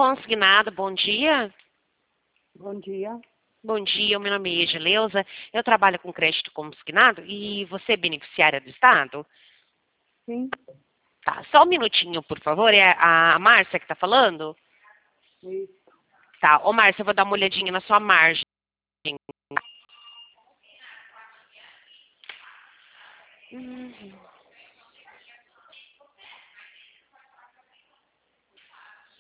consignado, bom dia. Bom dia. Bom dia, meu nome é Edileuza, eu trabalho com crédito consignado e você é beneficiária do Estado? Sim. Tá, só um minutinho, por favor, é a Márcia que tá falando? Isso. Tá, ô Márcia, eu vou dar uma olhadinha na sua margem.